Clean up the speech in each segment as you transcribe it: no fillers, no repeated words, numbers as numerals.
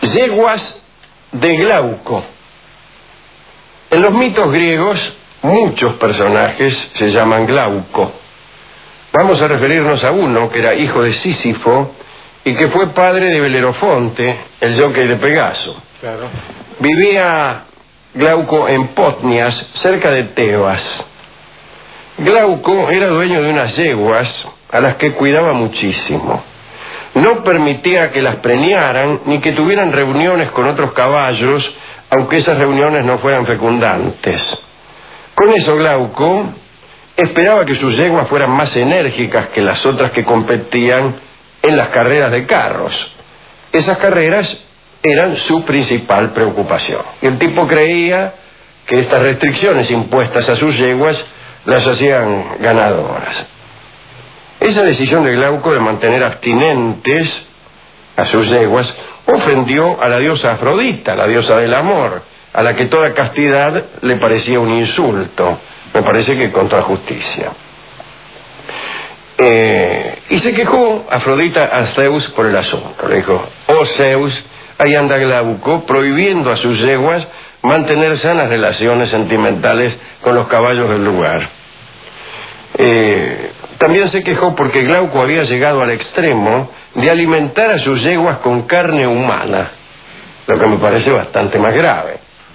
Yeguas de Glauco. En los mitos griegos, muchos personajes se llaman Glauco. Vamos a referirnos a uno que era hijo de Sísifo y que fue padre de Belerofonte, el jockey de Pegaso. Claro. Vivía Glauco en Potnias, cerca de Tebas. Glauco era dueño de unas yeguas a las que cuidaba muchísimo. No permitía que las preñaran ni que tuvieran reuniones con otros caballos, aunque esas reuniones no fueran fecundantes. Con eso Glauco esperaba que sus yeguas fueran más enérgicas que las otras que competían en las carreras de carros. Esas carreras eran su principal preocupación. Y el tipo creía que estas restricciones impuestas a sus yeguas las hacían ganadoras. Esa decisión de Glauco de mantener abstinentes a sus yeguas ofendió a la diosa Afrodita, la diosa del amor, a la que toda castidad le parecía un insulto. Me parece que contra justicia. Y se quejó Afrodita a Zeus por el asunto. Le dijo: oh Zeus, ahí anda Glauco prohibiendo a sus yeguas mantener sanas relaciones sentimentales con los caballos del lugar. También se quejó porque Glauco había llegado al extremo de alimentar a sus yeguas con carne humana, lo que me parece bastante más grave.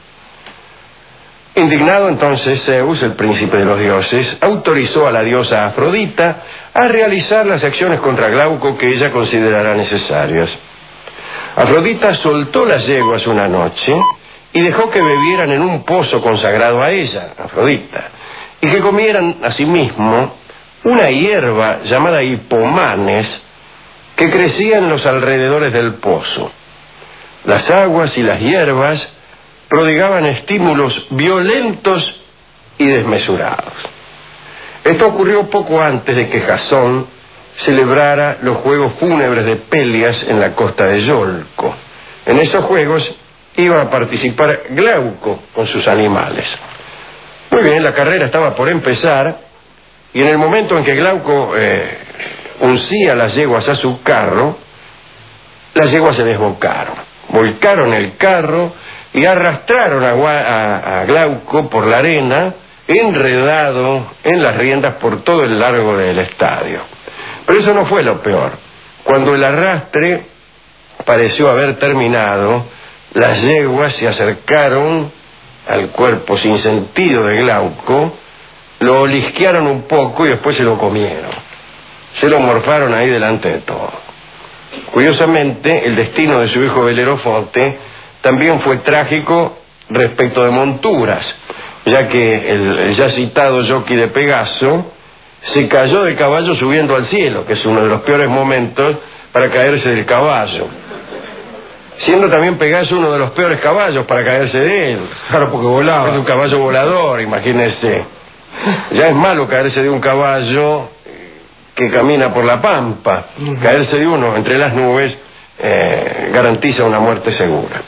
Indignado entonces, Zeus, el príncipe de los dioses, autorizó a la diosa Afrodita a realizar las acciones contra Glauco que ella considerara necesarias. Afrodita soltó las yeguas una noche y dejó que bebieran en un pozo consagrado a ella, Afrodita, y que comieran asimismo una hierba llamada hipomanes que crecía en los alrededores del pozo. Las aguas y las hierbas prodigaban estímulos violentos y desmesurados. Esto ocurrió poco antes de que Jasón celebrara los juegos fúnebres de Pelias en la costa de Iolco. En esos juegos iba a participar Glauco con sus animales. Muy bien, la carrera estaba por empezar y en el momento en que Glauco uncía las yeguas a su carro, las yeguas se desbocaron, volcaron el carro y arrastraron a Glauco por la arena, enredado en las riendas por todo el largo del estadio. Pero eso no fue lo peor. Cuando el arrastre pareció haber terminado, las yeguas se acercaron al cuerpo sin sentido de Glauco, lo olisquearon un poco y después se lo comieron. Se lo morfaron ahí delante de todo. Curiosamente, el destino de su hijo Belerofonte también fue trágico respecto de monturas, ya que el ya citado jockey de Pegaso se cayó del caballo subiendo al cielo, que es uno de los peores momentos para caerse del caballo. Siendo también Pegaso uno de los peores caballos para caerse de él. Claro, porque volaba. Es un caballo volador, imagínese. Ya es malo caerse de un caballo que camina por la pampa. Caerse de uno entre las nubes garantiza una muerte segura.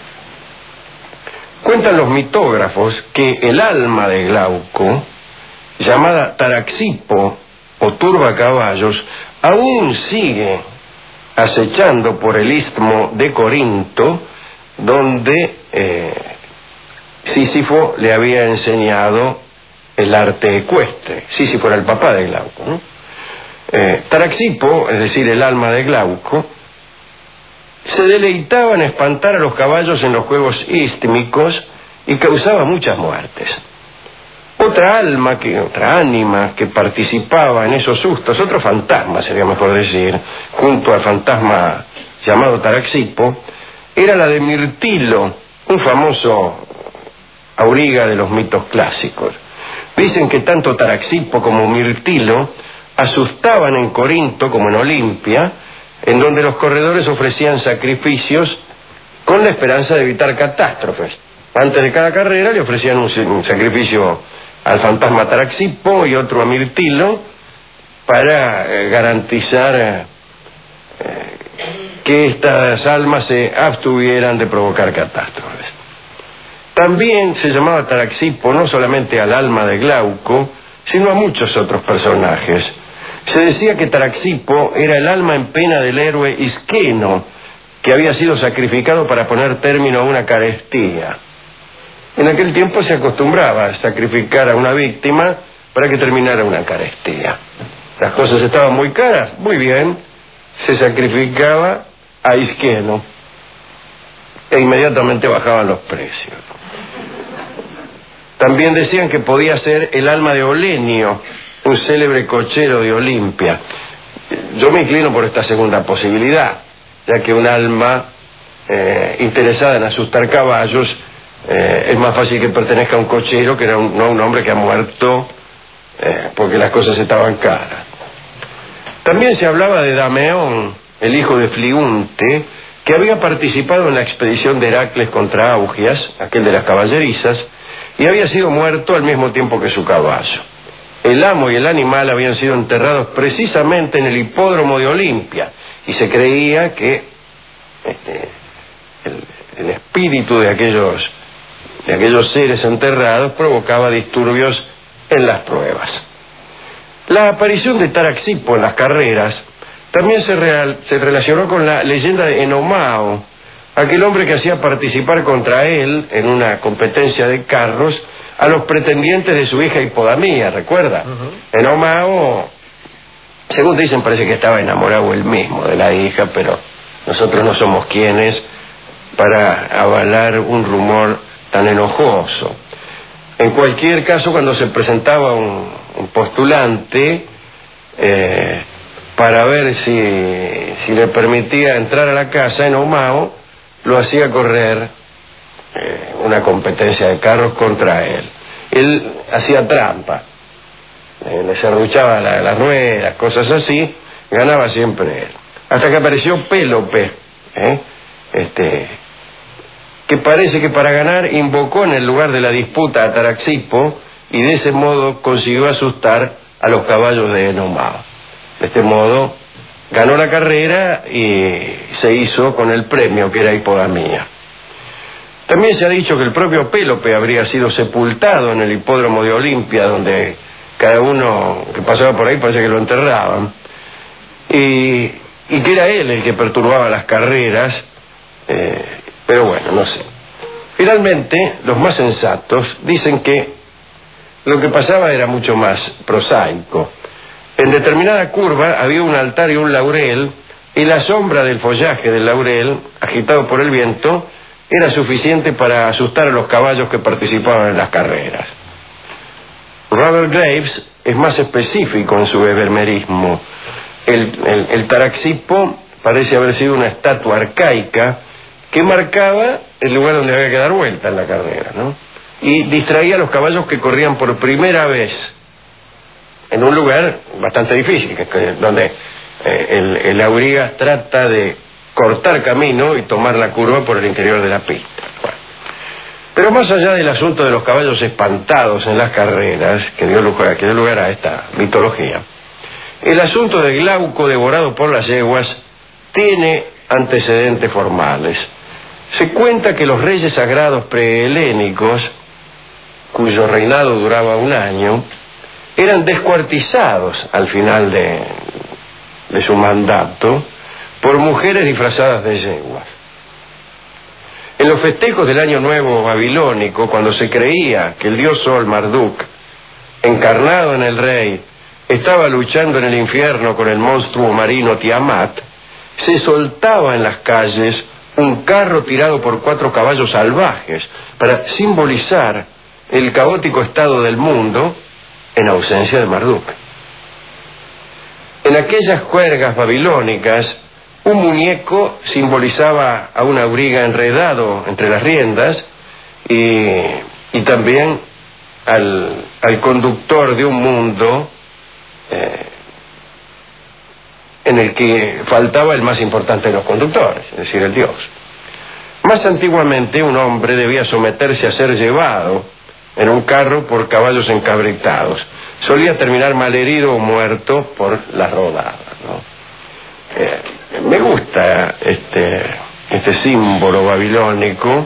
Cuentan los mitógrafos que el alma de Glauco, llamada Taraxipo o turbacaballos, aún sigue acechando por el istmo de Corinto, donde Sísifo le había enseñado el arte ecuestre. Sísifo era el papá de Glauco, ¿no? Taraxipo, es decir, el alma de Glauco, se deleitaba en espantar a los caballos en los juegos ístmicos y causaba muchas muertes. Otra ánima que participaba en esos sustos, otro fantasma sería mejor decir, junto al fantasma llamado Taraxipo, era la de Mirtilo, un famoso auriga de los mitos clásicos. Dicen que tanto Taraxipo como Mirtilo asustaban en Corinto como en Olimpia, en donde los corredores ofrecían sacrificios con la esperanza de evitar catástrofes. Antes de cada carrera le ofrecían un sacrificio al fantasma Taraxipo y otro a Mirtilo para garantizar que estas almas se abstuvieran de provocar catástrofes. También se llamaba Taraxipo no solamente al alma de Glauco, sino a muchos otros personajes. Se decía que Taraxipo era el alma en pena del héroe Isqueno, que había sido sacrificado para poner término a una carestía. En aquel tiempo se acostumbraba a sacrificar a una víctima para que terminara una carestía. Las cosas estaban muy caras, muy bien, se sacrificaba a Isquieno e inmediatamente bajaban los precios. También decían que podía ser el alma de Olenio, un célebre cochero de Olimpia. Yo me inclino por esta segunda posibilidad, ya que un alma interesada en asustar caballos es más fácil que pertenezca a un cochero que no a un hombre que ha muerto porque las cosas estaban caras. También se hablaba de Dameón, el hijo de Fliunte, que había participado en la expedición de Heracles contra Augias, aquel de las caballerizas, y había sido muerto al mismo tiempo que su caballo. El amo y el animal habían sido enterrados precisamente en el hipódromo de Olimpia, y se creía que el espíritu de aquellos seres enterrados provocaba disturbios en las pruebas. La aparición de Taraxipo en las carreras también se relacionó con la leyenda de Enomao, aquel hombre que hacía participar contra él en una competencia de carros a los pretendientes de su hija Hipodamía, ¿recuerda? Enomao, según dicen, parece que estaba enamorado él mismo de la hija, pero nosotros no somos quienes para avalar un rumor tan enojoso. En cualquier caso, cuando se presentaba un postulante para ver si le permitía entrar a la casa, Enomao lo hacía correr una competencia de carros contra él. Él hacía trampa, le serruchaba las ruedas, cosas así, ganaba siempre él. Hasta que apareció Pélope, que parece que para ganar invocó en el lugar de la disputa a Taraxipo y de ese modo consiguió asustar a los caballos de Enomao. De este modo ganó la carrera y se hizo con el premio, que era Hipodamía. También se ha dicho que el propio Pélope habría sido sepultado en el hipódromo de Olimpia, donde cada uno que pasaba por ahí parece que lo enterraban, y que era él el que perturbaba las carreras, pero bueno, no sé. Finalmente, los más sensatos dicen que lo que pasaba era mucho más prosaico. En determinada curva había un altar y un laurel, y la sombra del follaje del laurel, agitado por el viento, era suficiente para asustar a los caballos que participaban en las carreras. Robert Graves es más específico en su bebermerismo. El Taraxipo parece haber sido una estatua arcaica que marcaba el lugar donde había que dar vuelta en la carrera, ¿no? Y distraía a los caballos que corrían por primera vez en un lugar bastante difícil, donde el auriga trata de cortar camino y tomar la curva por el interior de la pista. Bueno. Pero más allá del asunto de los caballos espantados en las carreras, que dio lugar a esta mitología, el asunto de Glauco devorado por las yeguas tiene antecedentes formales. Se cuenta que los reyes sagrados prehelénicos, cuyo reinado duraba un año, eran descuartizados al final de su mandato por mujeres disfrazadas de yeguas. En los festejos del Año Nuevo babilónico, cuando se creía que el dios Sol, Marduk, encarnado en el rey, estaba luchando en el infierno con el monstruo marino Tiamat, se soltaba en las calles un carro tirado por 4 caballos salvajes para simbolizar el caótico estado del mundo en ausencia de Marduk. En aquellas juergas babilónicas, un muñeco simbolizaba a un auriga enredado entre las riendas y también al conductor de un mundo en el que faltaba el más importante de los conductores, es decir, el dios. Más antiguamente, un hombre debía someterse a ser llevado en un carro por caballos encabritados. Solía terminar malherido o muerto por las rodadas, ¿no? Me gusta este símbolo babilónico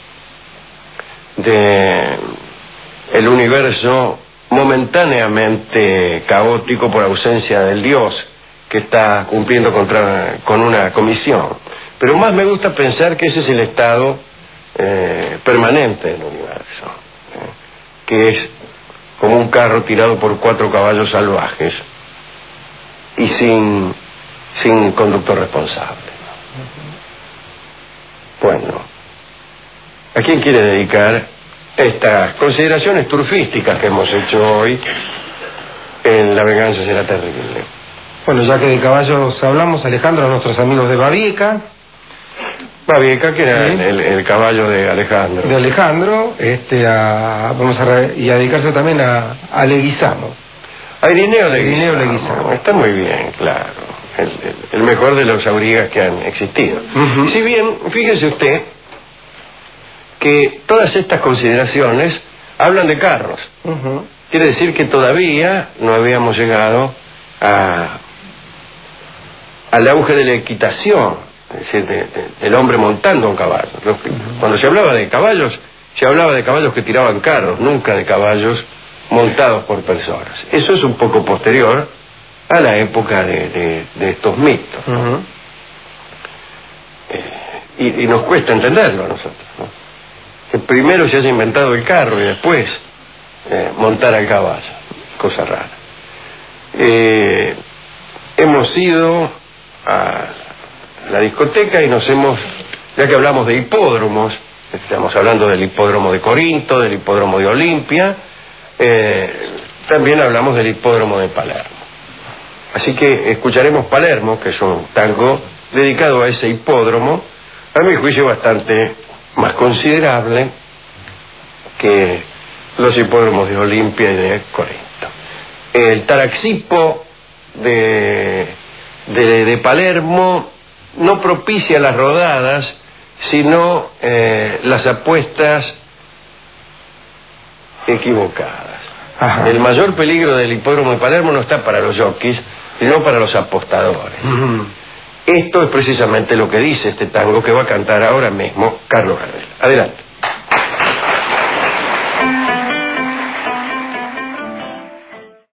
de el universo momentáneamente caótico por ausencia del dios que está cumpliendo con una comisión. Pero más me gusta pensar que ese es el estado permanente del universo, que es como un carro tirado por 4 caballos salvajes y sin conductor responsable. Bueno, ¿a quién quiere dedicar estas consideraciones turfísticas que hemos hecho hoy en La venganza será terrible? Bueno, ya que de caballos hablamos, Alejandro, a nuestros amigos de Babieca. Babieca, que era sí, el caballo de Alejandro. De Alejandro, y a dedicarse también a Leguizamo. A Irineo Leguizamo. Está muy bien, claro. El mejor de los aurigas que han existido. Si bien, fíjese usted que todas estas consideraciones hablan de carros. Quiere decir que todavía no habíamos llegado al auge de la equitación, es decir, del hombre montando un caballo. Cuando se hablaba de caballos, se hablaba de caballos que tiraban carros, nunca de caballos montados por personas. Eso es un poco posterior a la época de estos mitos, ¿no? Y nos cuesta entenderlo a nosotros, ¿no? Que primero se haya inventado el carro y después montar al caballo, cosa rara. Hemos ido a la discoteca y ya que hablamos de hipódromos, estamos hablando del hipódromo de Corinto, del hipódromo de Olimpia, también hablamos del hipódromo de Palermo. Así que escucharemos Palermo, que es un tango dedicado a ese hipódromo, a mi juicio bastante más considerable que los hipódromos de Olimpia y de Corinto. El Taraxipo de Palermo no propicia las rodadas, sino las apuestas equivocadas. Ajá. El mayor peligro del hipódromo de Palermo no está para los jockeys, sino para los apostadores. Esto es precisamente lo que dice este tango que va a cantar ahora mismo Carlos Gardel. Adelante.